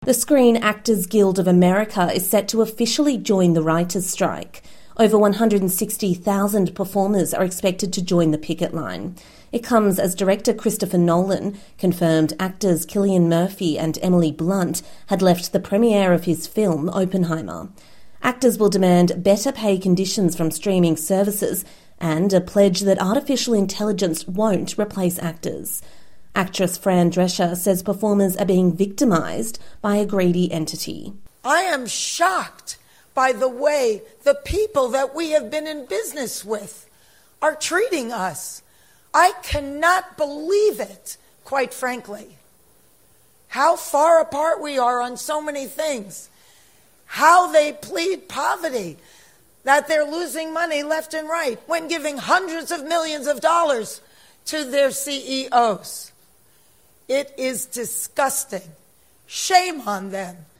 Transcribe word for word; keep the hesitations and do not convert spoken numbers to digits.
The Screen Actors Guild of America is set to officially join the writers' strike. Over one hundred sixty thousand performers are expected to join the picket line. It comes as director Christopher Nolan confirmed actors Cillian Murphy and Emily Blunt had left the premiere of his film Oppenheimer. Actors will demand better pay conditions from streaming services and a pledge that artificial intelligence won't replace actors. Actress Fran Drescher says performers are being victimised by a greedy entity. I am shocked by the way the people that we have been in business with are treating us. I cannot believe it, quite frankly. How far apart we are on so many things. How they plead poverty, that they're losing money left and right when giving hundreds of millions of dollars to their C E Os. It is disgusting. Shame on them.